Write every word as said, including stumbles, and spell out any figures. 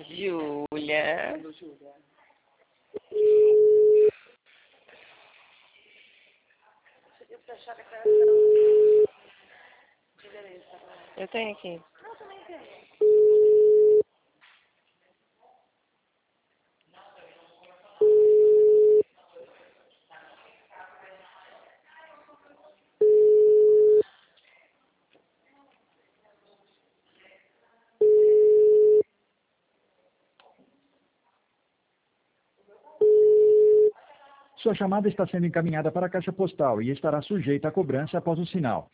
Júlia. Eu tenho aqui. Sua chamada está sendo encaminhada para a caixa postal e estará sujeita a cobrança após o sinal.